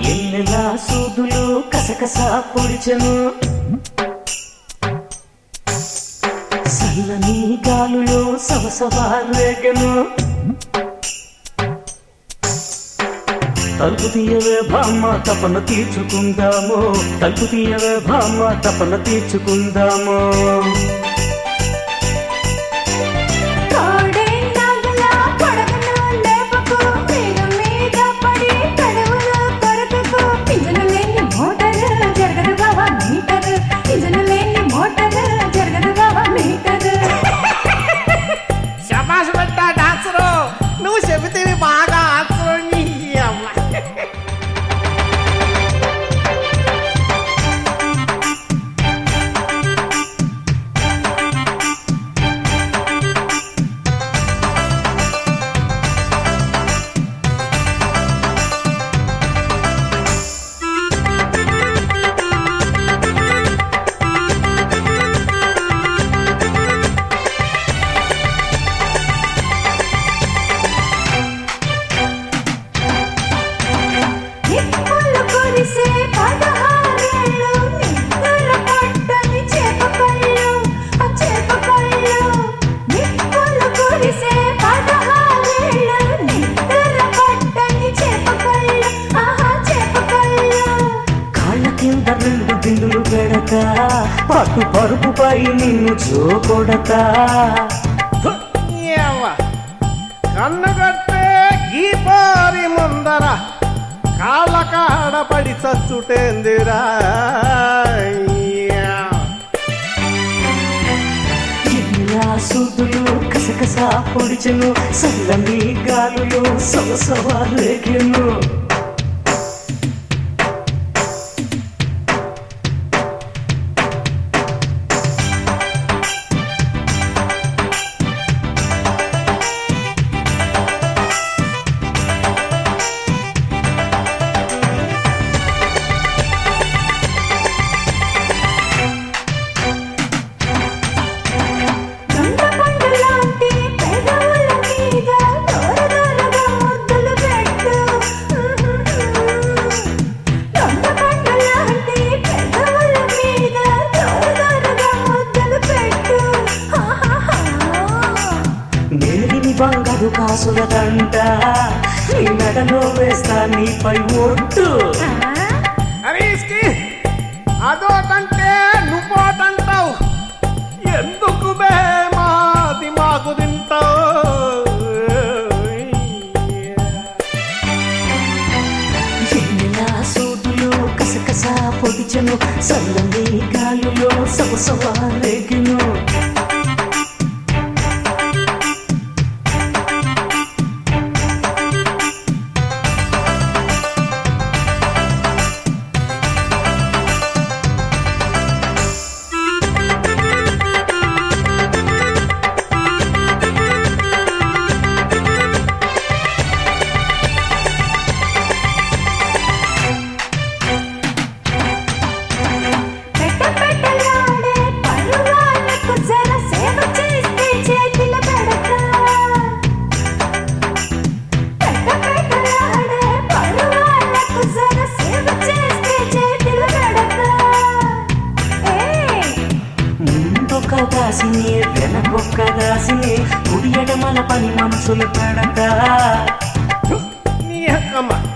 ఎన్నెలా సూదులు కసకస పొడిచెను చల్లని గాలులో సవసవా రేగెను తలుపు తీయవే భామ తపన తీర్చుకుందాము తలుపు తీయవే భామ తపన తీర్చుకుందాము నువ్వు చెబితేవి బాగా ఆన్సర్ రెండు దిండులు పెడతా పట్టు పరుపుపై నిన్ను చూకొడతా కన్నగట్టే ఈ పారి ముందర కాళ్ళ కాడపడి చచ్చుటేందిరా సూదులు కసకస పొడిచెను చల్లని గాలులు సవసవా రేగెను బంగారు కాసుల దండ నీ మెడలో వేస్తా నీపై ఒట్టు అదోటంటే నువ్వోటంటావు ఎందుకు మాది మాకు తింటావు ఎన్నెలా సూదులు కసకస పొడిచెను చల్లని గాలులో సవసవా రేగెను దాసిని వెనకొక్క దాసిని కుడియడ మన పని మనసులు పెడతా నీ అక్కమ్మ